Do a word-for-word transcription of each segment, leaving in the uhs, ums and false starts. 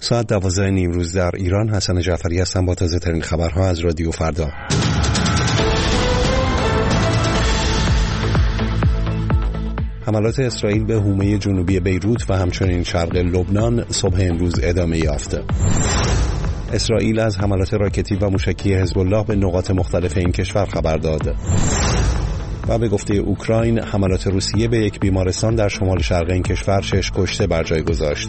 ساعت دوازده نیم روز در ایران. حسن جعفری هستم با تازه ترین خبرها از رادیو فردا. حملات اسرائیل به حومه جنوبی بیروت و همچنین شرق لبنان صبح امروز ادامه یافت. اسرائیل از حملات راکتی و موشکی حزب الله به نقاط مختلف این کشور خبر داد. و به گفته اوکراین حملات روسیه به یک بیمارستان در شمال شرق این کشور شش کشته بر جای گذاشت.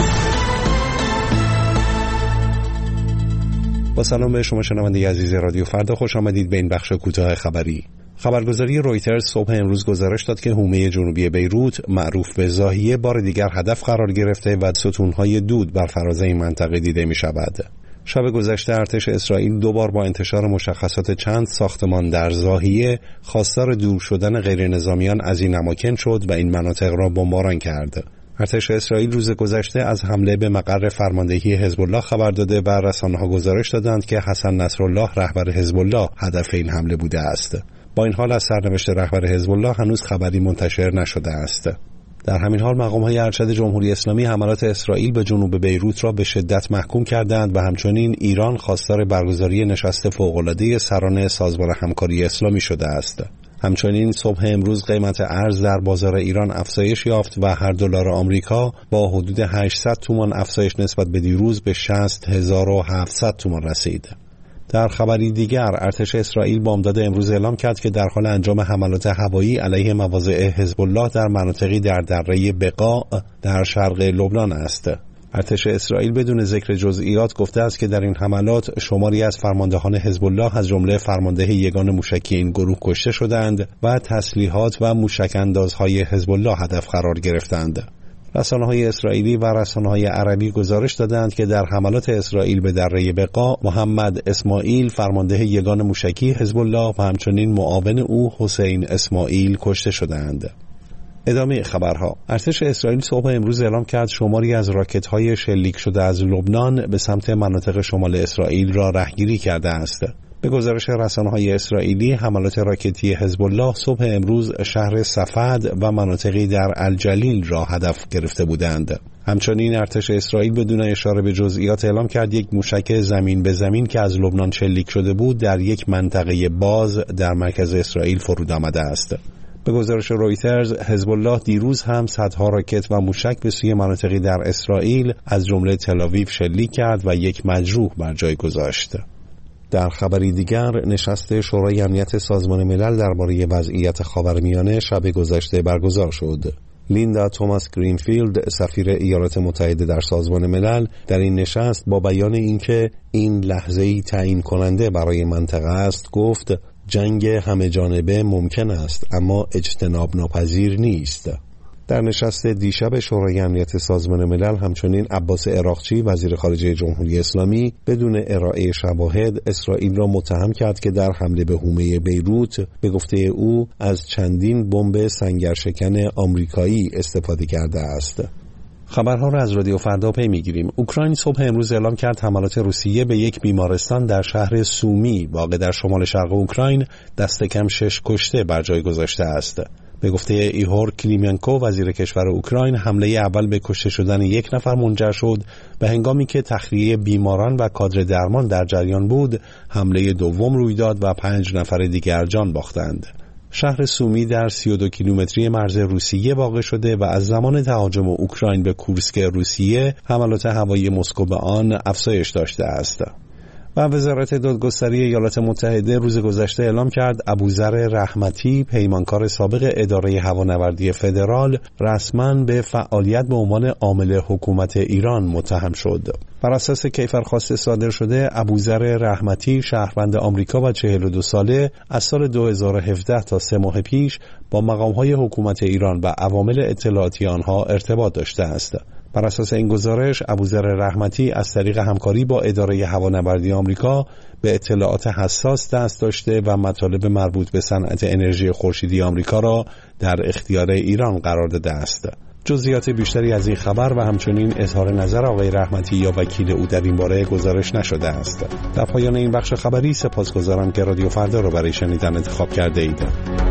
با سلام به شما شنونده عزیز رادیو فردا، خوش آمدید به این بخش کوتاه خبری. خبرگزاری رویترز صبح امروز گزارش داد که حومه جنوبی بیروت معروف به زاهیه بار دیگر هدف قرار گرفته و ستونهای دود بر فراز این منطقه دیده می شود. شب گذشته ارتش اسرائیل دوبار با انتشار مشخصات چند ساختمان در زاهیه خواستار دور شدن غیر نظامیان از این اماکن شد و این مناطق را بمباران کرد. ارتش اسرائیل روز گذشته از حمله به مقر فرماندهی حزب الله خبر داده و رسانه‌ها گزارش دادند که حسن نصرالله رهبر حزب الله هدف این حمله بوده است. با این حال از سرنوشت رهبر حزب الله هنوز خبری منتشر نشده است. در همین حال مقام‌های ارشد جمهوری اسلامی حملات اسرائیل به جنوب بیروت را به شدت محکوم کردند و همچنین ایران خواستار برگزاری نشست فوق‌العاده سران سازمان همکاری اسلامی شده است. همچنین صبح امروز قیمت ارز در بازار ایران افزایش یافت و هر دلار آمریکا با حدود هشتصد تومان افزایش نسبت به دیروز به شصت هزار و هفتصد تومان رسید. در خبری دیگر ارتش اسرائیل بامداد امروز اعلام کرد که در حال انجام حملات هوایی علیه مواضع حزب الله در مناطقی در دره بقاع در شرق لبنان است. ارتش اسرائیل بدون ذکر جزئیات گفته است که در این حملات شماری از فرماندهان حزب الله از جمله فرمانده یگان موشکی این گروه کشته شدند و تسلیحات و موشک اندازهای حزب الله هدف قرار گرفتند. رسانه‌های اسرائیلی و رسانه‌های عربی گزارش دادند که در حملات اسرائیل به دره بقاع محمد اسماعیل فرمانده یگان موشکی حزب الله و همچنین معاون او حسین اسماعیل کشته شدند. ادامه خبرها. ارتش اسرائیل صبح امروز اعلام کرد شماری از راکت‌های شلیک شده از لبنان به سمت مناطق شمال اسرائیل را رهگیری کرده است. به گزارش رسانه‌های اسرائیلی حملات راکتی حزب الله صبح امروز شهر صفد و مناطقی در الجلیل را هدف گرفته بودند. همچنین ارتش اسرائیل بدون اشاره به جزئیات اعلام کرد یک موشک زمین به زمین که از لبنان شلیک شده بود در یک منطقه باز در مرکز اسرائیل فرود آمده است. به گزارش رویترز حزب الله دیروز هم صدها راکت و موشک به سوی مناطقی در اسرائیل از جمله تل‌آویو شلیک کرد و یک مجروح بر جای گذاشت. در خبری دیگر نشست شورای امنیت سازمان ملل درباره وضعیت خاورمیانه شب گذشته برگزار شد. لیندا توماس گرینفیلد سفیر ایالات متحده در سازمان ملل در این نشست با بیان اینکه این لحظه‌ای تعیین کننده برای منطقه است گفت جنگ همه جانبه ممکن است اما اجتناب ناپذیر نیست. در نشست دیشب شورای امنیت سازمان ملل همچنین عباس عراقچی وزیر خارجه جمهوری اسلامی بدون ارائه شواهد اسرائیل را متهم کرد که در حمله به حومه بیروت به گفته او از چندین بمب سنگرشکن آمریکایی استفاده کرده است. خبرها را از رادیو فردا پی میگیریم. اوکراین صبح امروز اعلام کرد حملات روسیه به یک بیمارستان در شهر سومی واقع در شمال شرق اوکراین دست کم شش کشته بر جای گذاشته است. به گفته ایهور کلیمنکو وزیر کشور اوکراین حمله اول به کشته شدن یک نفر منجر شد و هنگامی که تخلیه بیماران و کادر درمان در جریان بود حمله دوم روی داد و پنج نفر دیگر جان باختند. شهر سومی در سی و دو کیلومتری مرز روسیه واقع شده و از زمان تهاجم اوکراین به کورسک روسیه حملات هوایی مسکو به آن افزایش داشته است. و وزارت دادگستری ایالات متحده روز گذشته اعلام کرد ابوذر رحمتی پیمانکار سابق اداره هوانوردی فدرال رسما به فعالیت به عنوان عامل حکومت ایران متهم شد. بر اساس کیفرخواست صادر شده ابوذر رحمتی شهروند آمریکا و چهل و دو ساله از سال دو هزار و هفده تا سه ماه پیش با مقام‌های حکومت ایران و عوامل اطلاعاتی آنها ارتباط داشته است. بر اساس این گزارش ابوذر رحمتی از طریق همکاری با اداره هوانوردی آمریکا به اطلاعات حساس دست داشته و مطالب مربوط به صنعت انرژی خورشیدی آمریکا را در اختیار ایران قرار داده است. جزئیات بیشتری از این خبر و همچنین اظهار نظر آقای رحمتی یا وکیل او در این باره گزارش نشده است. در پایان این بخش خبری سپاسگزارم که رادیو فردا را برای شنیدن انتخاب کرده اید.